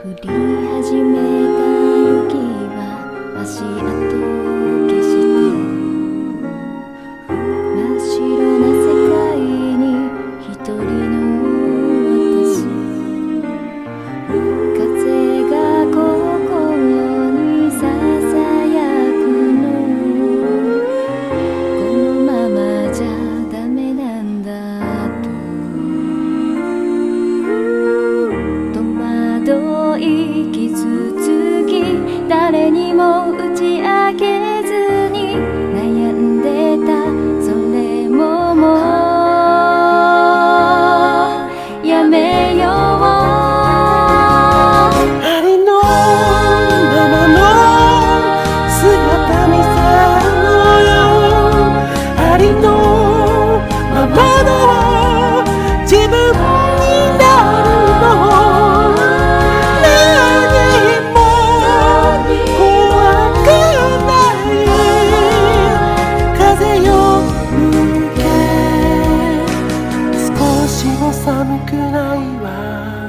り始めた雪は足跡消して真っ白な世界に一人の私風が心にささやくのこのままじゃダメなんだと息つき誰にも打ち明けずに悩んでたそれももうやめようありのままの姿にさろうよありのままの自分になるの寒くないわ